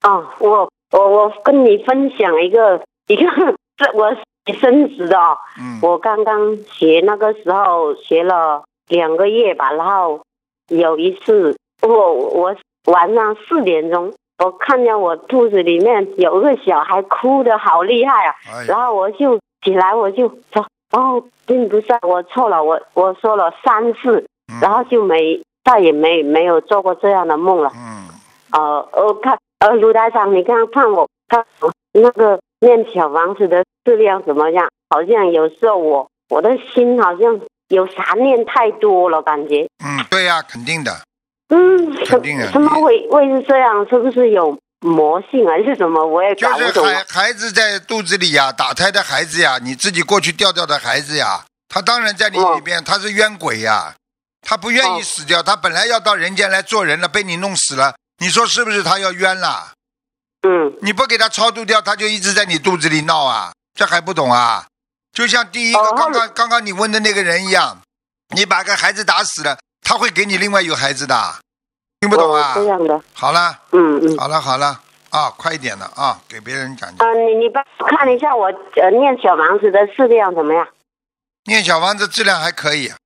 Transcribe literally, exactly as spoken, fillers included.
哦，我我我跟你分享一个一个，这我生子的哦。嗯。我刚刚学那个时候学了两个月吧，然后有一次我我晚上四点钟，我看见我肚子里面有个小孩哭得好厉害啊，哎、然后我就起来我就说哦，并不是我错了，我我说了三次，嗯、然后就没再也没没有做过这样的梦了。嗯。呃，我看呃卢台长，你刚刚看我看我那个念小房子的质量怎么样？好像有时候我我的心好像有杂念太多了，感觉。 嗯，对呀、啊，肯定的。 嗯， 肯定的。 什么会会是这样？是不是有魔性还是什么？我也搞不懂。 就是孩孩子在肚子里呀，打胎的孩子呀，你自己过去掉掉的孩子呀，他当然在你里边，哦、他是冤鬼呀，他不愿意死掉，哦、他本来要到人间来做人了，被你弄死了，你说是不是他要冤了？ 嗯， 你不给他超度掉，他就一直在你肚子里闹啊，这还不懂啊？就像第一个、哦、刚刚刚刚你问的那个人一样，你把个孩子打死了，他会给你另外有孩子的，听不懂啊？ 哦、这样的。 好了， 嗯嗯， 好了好了啊，快一点了啊，给别人讲讲。啊、呃，你你帮我看一下我呃念小房子的质量怎么样？ 念小房子质量还可以。